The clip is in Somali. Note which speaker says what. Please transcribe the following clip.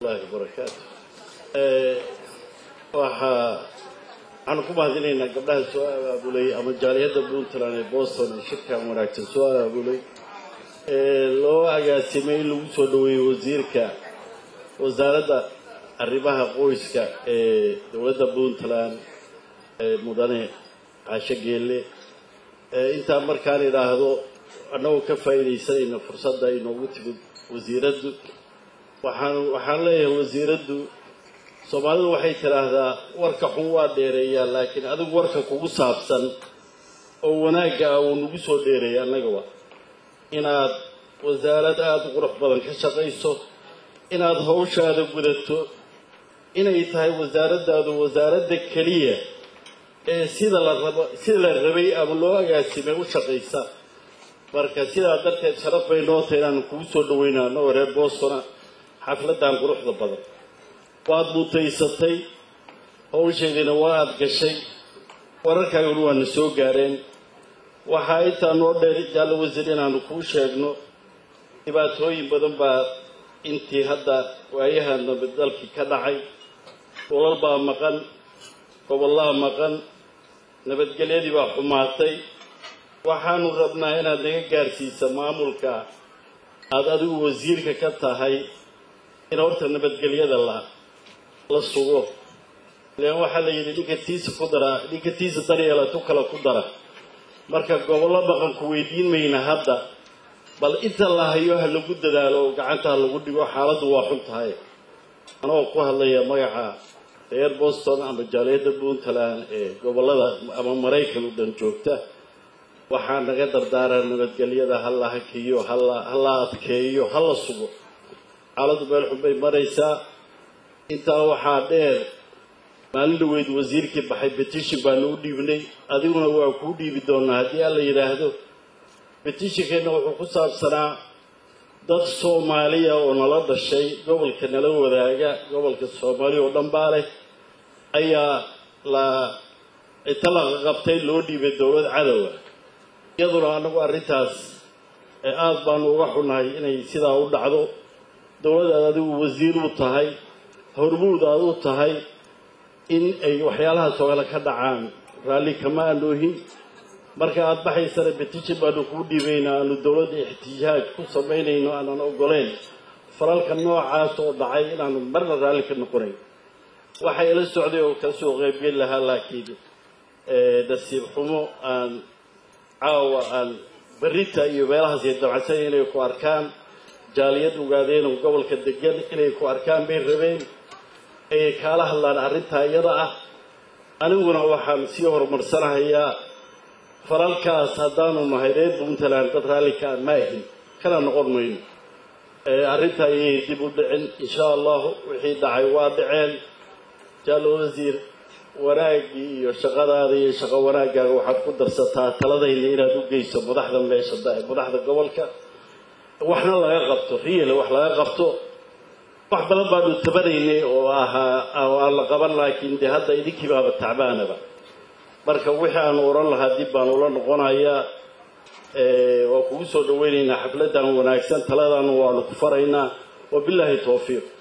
Speaker 1: الله وبركاته. أنا كم هذين قبلها سؤال أقول لي أما جالية دبلون ترى بوسطن الشركة مراكز سؤال أقول لي لو أجاسمي لو سودوي وزيرك وزارة الربا قويسك دولة دبلون ترى مدني عشقيلي أنت أمريكاني راهو أنا وكفايني سين فرصة ده إنه وتبي وزيرته وحنا له وزيرته Soomaalidu waxay tiraahdaa warka xun waa dheereeyaa laakiin adigu warka kugu saabsan oo wanaaga uu nagu soo dheereeyaa anaga waa inaad wasaaradda aad qurux badan ka shaqeyso inaad hawshaada gudato inay tahay wasaaradda kaliya ee sida la rabay ama loo agaasimay u shaqeysa marka sidaa darteed sharaf bay noo tahay inaan kugu soo dhaweynaa reer Booston xafladan quruxda badan waad mutaysatay hawsheedina waad gashay wararkaagu waa na soo gaareen waxa inta noo dheer jaallo wasiir inaanu ku sheegno dhibaatooyin badan baa intii hadda waayahan dalkii ka dhacay walal baa maqan gobollada maqan nabadgelyadii baa xumaatay waxaanu rabnaa inaad naga gaarsiiso maamulka aad adigu wasiirka ka tahay in horta nabadgelyada la sugo leen waxa la yiri dhigatiisa daryeela tu kala ku dara marka gobollo dhaqan ku weydiin mayna hadda bal inta la hayo ha lagu dadaalo gacanta lagu dhigo xaaladdu waa xun tahay anoo ku hadlaya magaca reer Boston ama jaaliyadda Puntland ee gobollada ama Mareykan u dhan joogta waxaan naga dardaaran nabadgelyada halla hakiyo halla adkeeyo halla sugo xaaladdu meel xun bay maraysaa inta waxaa dheer maalin dhaweyd wasiirkii baxay petition baan u dhiibnay adiguna waa ku dhiibi doonaa hadii alla yiraahdo petitionkeena wuxuu ku saabsanaa dad Soomaaliya oo nala dhashay gobolka nala wadaaga gobolka Soomaaliya oo dhanbaale ayaa la italaqa qabtay loo dhiibay dawlad cadow iyaduna anagu arrintaas aad baan uga xunahay inay sidaa u dhacdo dawladda adigu wasiir u tahay hormuud aad u tahay in ay waxyaalaha soo ka dhacaan raali kama aanoohin marka aad baxaysana petition baanu ku dhiibaynaa aanu dawladda ixtijaaj ku sameynayno aanan ogoleen faralka noocaas oo dhacay inaanu marna raali ka noqonayn waxay ila socday oo ka soo qaybgal lahaa laakiin nasiib xumo aan caawa aan barita iyo meelahaas ay dabacsan inay ku arkaan jaaliyad ugaadeen oo gobolka degan inay ku arkaan bay rabeen ay kala hadlaan arrinta iyada ah aniguna waxaan sii horumarsanayaa faralkaas haddaanu mahayreed Puntland dad raali ka maahin kana noqon mayno arrinta ay dib u dhicin insha Allah wixii dhacay waa dhaceen jaallo wasiir wanaagii iyo shaqadaada iyo shaqo wanaagaaga waxaad ku darsataa taladayna inaad u geyso madaxda meesha madaxda gobolka waxna laga qabto wax laga qabto wax badan baanu tabanaynay oo la qaban laakiin hadda idinkii baaba tacbaanaba marka wixii aan oran lahaa dib baan ula noqonayaa oo kugu soo dhaweynaynaa xafladan wanaagsan taladan waa ku faraynaa wabillahi tawfiiq